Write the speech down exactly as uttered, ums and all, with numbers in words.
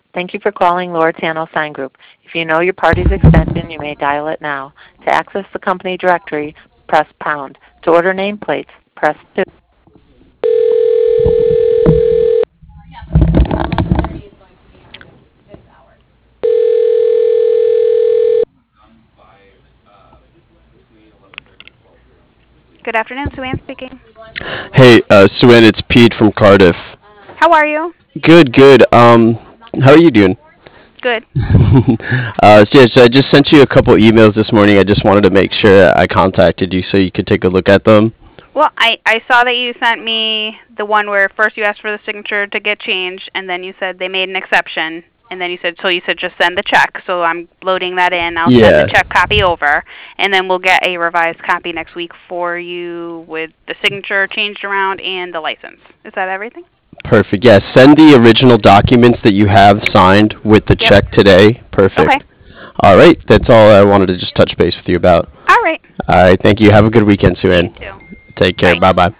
Thank you for calling Loretano Sign Group. If you know your party's extension, you may dial it now. To access the company directory, press pound. To order nameplates, press two. Good afternoon, Sue Ann speaking. Hey, uh, Suen, it's Pete from Cardiff. How are you? Good, good. Um, how are you doing? Good. uh, so, yeah, so I just sent you a couple emails this morning. I just wanted to make sure I contacted you so you could take a look at them. Well, I, I saw that you sent me the one where first you asked for the signature to get changed, and then you said they made an exception, and then you said, so you said just send the check. So I'm loading that in. I'll send the Yeah, check copy over, and then we'll get a revised copy next week for you with the signature changed around and the license. Is that everything? perfect. Yeah, send the original documents that you have signed with the Yep. check today. Okay. Perfect. All right, that's all I wanted to just touch base with you about. All right. All right, thank you. Have a good weekend, You Suen. too. Take care. Bye. Bye bye.